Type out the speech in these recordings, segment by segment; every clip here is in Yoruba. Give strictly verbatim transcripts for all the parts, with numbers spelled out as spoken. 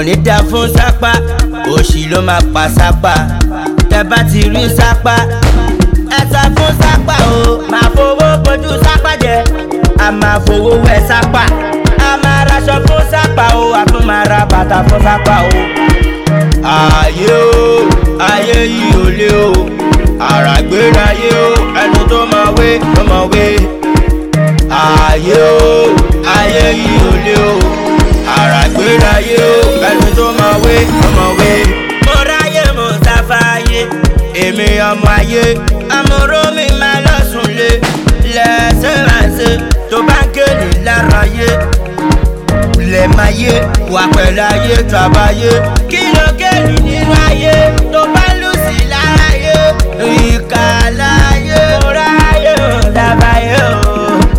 ní dá fún sápá òṣì ló máa pa sápá tẹ́ bá ti rí sápá ẹ sá fún sápá o máa fowó bójú sápá jẹ a máa fowó wẹ sápá a máa raṣọ fún sápá o a tún máa ra bàtà fún sápá o. ayé o ayé yìí ò lé o àràgbéráyé o ẹnu tó máa wé ló máa wé. ayé o ayé yìí ò lé o àràgbéráyé o ẹnu tó máa wé ló máa wé. mo ráyè mo sáfáyé èmi ọmọ ayé amúró mi máa lọ sùn lé lẹ́sẹ̀ máa ṣe tó bá ń kéde lára yé lè máa yé wà pẹ̀lú ayé tàbáyé kí ló kéde nínú ayé tó bá lù sí lára yé ìkà láyé mo ráyè mo sáfáyé o.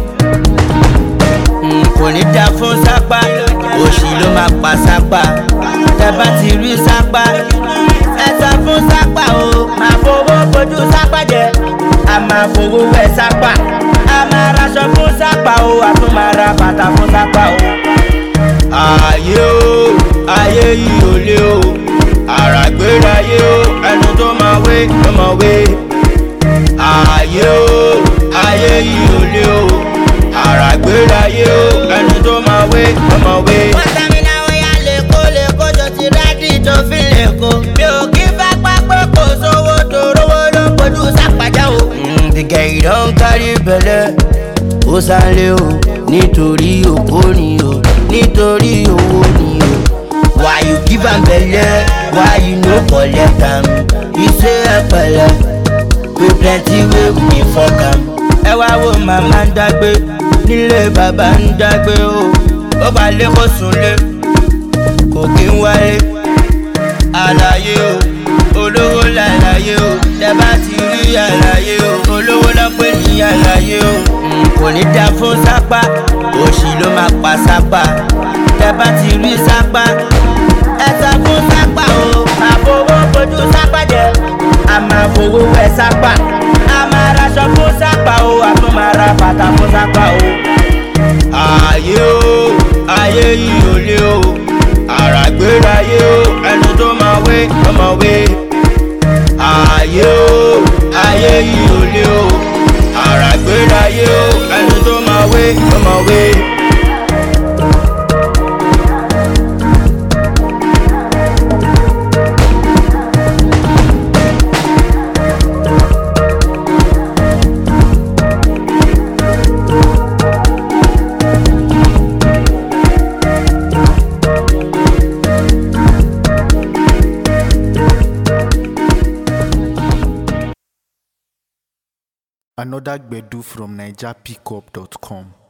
kò ní dá fún sápá òṣì ló máa pa sápá tẹ́ bá ti rí sápá ẹ sá fún sápá o máa fowó bójú sápá jẹ a máa fowó wẹ sápá a máa raṣọ fún sápá o a tún máa ra bàtà fún sápá o. ayé o ayé yìí ò lé o àràgbéráyé o ẹnu tó máa wé ló máa wé. ayé o ayé yìí ò lé o àràgbéráyé o ẹnu tó máa wé ló máa wé. wọ́n sá mi náà wọ́n yá lẹ́kọ́ lẹ́kọ́ jọ ti rẹ́dí tó fi lẹ́kọ́ mi ò kí fẹ́ pápẹ́ kò sówó tó rówó ló kojú sápàjá o. the guy don carry belle ó sálé o nítorí òpó ni o nítorí owó ni o. why you give am belle why you no collect am you say ẹ pẹ̀lẹ́ we plenty wey we dey fok am. ẹ wá wo màmá ń dágbé nílé bàbá ń dágbé o ó bá lé kó súnlé kò kí ń wálé. àlàyé o olówó làlàyé o tẹ́ bá ti rí àlàyé o olówó ló pè ní àlàyé o. kò ní dá fún sápá òṣì ló máa pa sápá tẹ́ bá ti rí sápá ẹ sá fún sápá o máa fowó bójú sápá jẹ a máa fowó wẹ sápá a máa raṣọ fún sápá o a tún máa ra bàtà fún sápá o. ayé o ayé yìí ò lé o àràgbéráyé o ẹnu tó máa wé ló máa wé. ayé o ayé yìí ò lé o àràgbéráyé o ẹnu tó máa wé ló máa wé. Another Gbedu from Niger Pickup dot com.